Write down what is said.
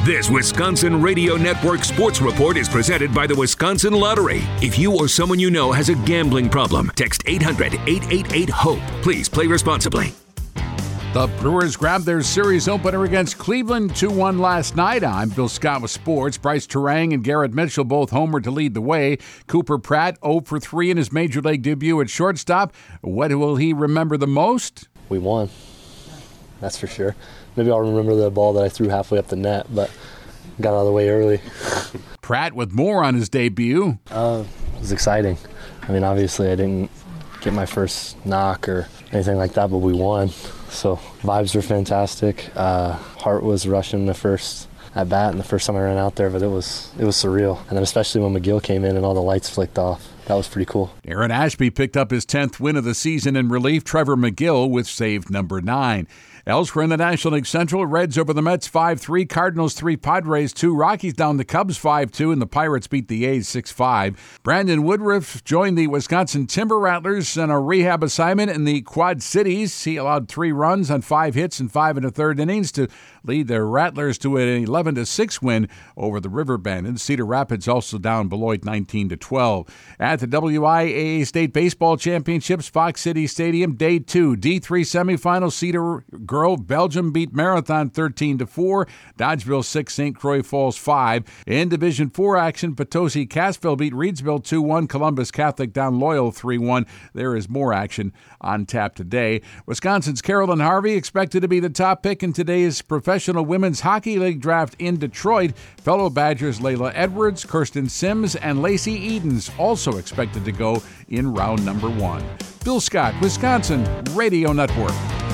This Wisconsin Radio Network Sports Report is presented by the Wisconsin Lottery. If you or someone you know has a gambling problem, text 800-888-HOPE. Please play responsibly. The Brewers grabbed their series opener against Cleveland 2-1 last night. I'm Bill Scott with sports. Bryce Turang and Garrett Mitchell both homered to lead the way. Cooper Pratt 0 for 3 in his major league debut at shortstop. What will he remember the most? We won. That's for sure. Maybe I'll remember the ball that I threw halfway up the net, but got out of the way early. Pratt with more on his debut. It was exciting. I mean, obviously I didn't get my first knock or anything like that, but we won. So vibes were fantastic. Heart was rushing the first at bat and the first time I ran out there, but it was surreal. And then especially when McGill came in and all the lights flicked off. That was pretty cool. Aaron Ashby picked up his 10th win of the season in relief. Trevor McGill with save number 9. Elsewhere in the National League Central, Reds over the Mets 5-3, Cardinals 3, Padres 2, Rockies down the Cubs 5-2, and the Pirates beat the A's 6-5. Brandon Woodruff joined the Wisconsin Timber Rattlers on a rehab assignment in the Quad Cities. He allowed 3 runs on 5 hits and 5 1/3 innings to lead their Rattlers to an 11-6 win over the River Bandits. Cedar Rapids also down Beloit 19-12. At the WIAA State Baseball Championships, Fox City Stadium, Day 2, D3 semifinal, Cedar Grove, Belgium beat Marathon 13-4, Dodgeville 6, St. Croix Falls 5. In Division 4 action, Potosi Cassville beat Reedsville 2-1, Columbus Catholic down Loyal 3-1. There is more action on tap today. Wisconsin's Carolyn Harvey expected to be the top pick in today's Professional Women's Hockey League draft in Detroit. Fellow Badgers Layla Edwards, Kirsten Sims, and Lacey Edens also expected to go in round number 1. Bill Scott, Wisconsin Radio Network.